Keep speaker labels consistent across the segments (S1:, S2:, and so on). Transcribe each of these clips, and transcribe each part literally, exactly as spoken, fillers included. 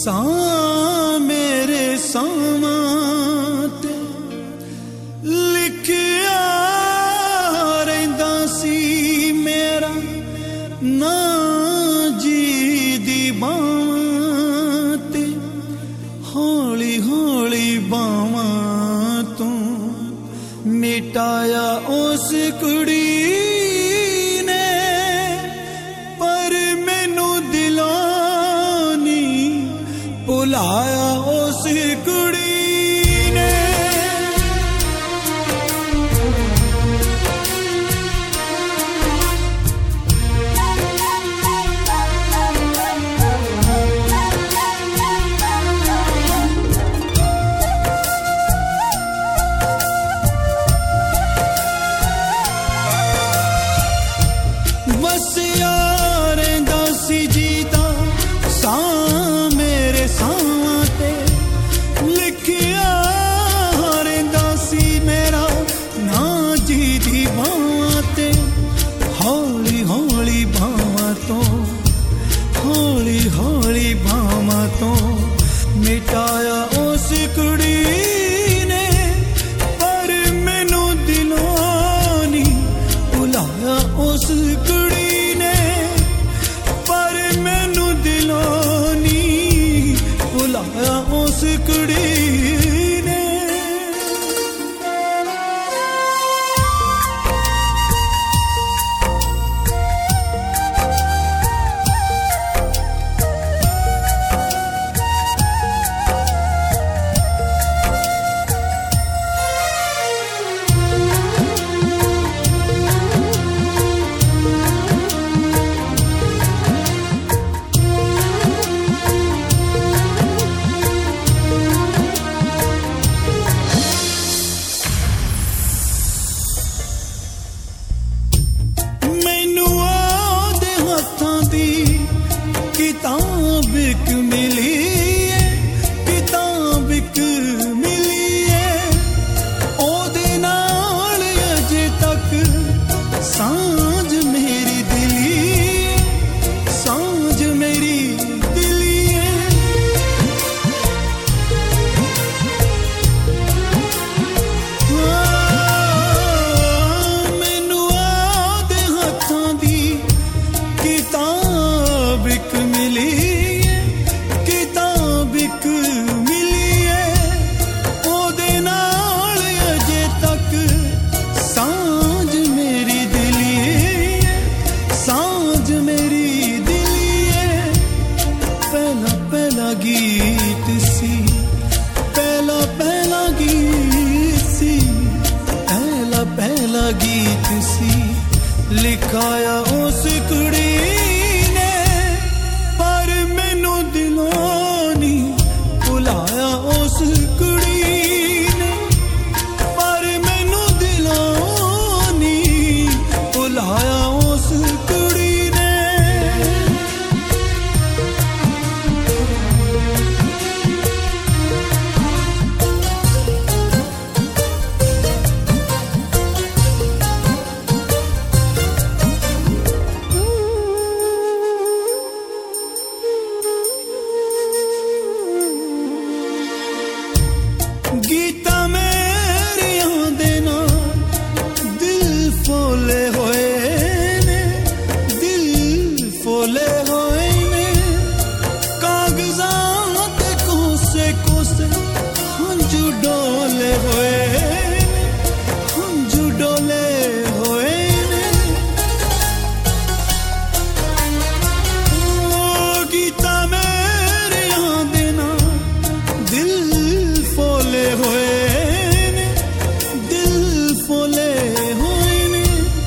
S1: सा मेरे सावां ते लिखिया रहिंदा सी मेरा ना जी दी बावां ते हौली हौली बावां तू मिटाया उस कुड़ी ने पर मैनू दिलों नी भुलाया उस कुड़ी ने मिटाया उस कुड़ी ने पर मैनू दिलों नी भुलाया उस कुड़ी ने पर मैनू दिलों नी भुलाया उस कुड़ी ने लिखाया उस कुड़ी ने पर मैनू दिलों नी भुलाया उस कुड़ी ने पर मैनू दिलों नी भुलाया उस कुड़ी ने गीता मेरियां दे ना दिल फोले होए ने दिल फोले होए ने कागजां ते कोसे कोसे हंजू डोले होए ने हंजू डोले होए ने ओ गीता मेरियां दे ना दिल फोले होए ने दिल फोले होए ने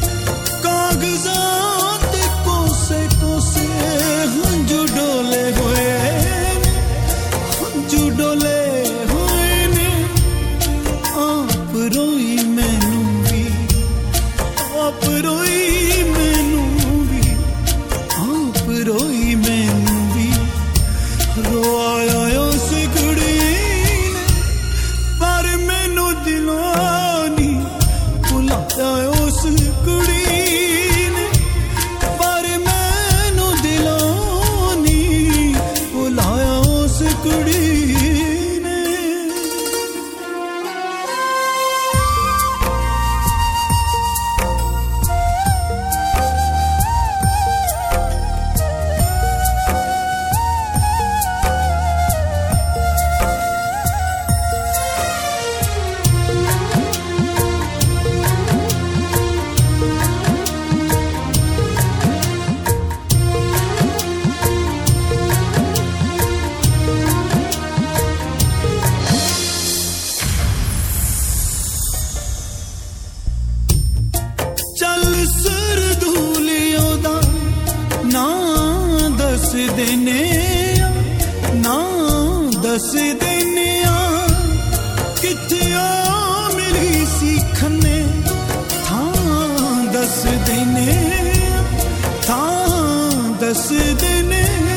S1: कागजां ते कोसे कोसे हंजू डोले होए ने हंजू डोले होए ने आप रोई मैनू भी आप रोई मैनू भी आप रोई मैनू भी रोया उस कुड़ी दिलों नी भुलाया उस कुड़ी ने पर मैनू दिलों नी भुलाया उस किथिया मिली सीखने थां दस देने थां दस देने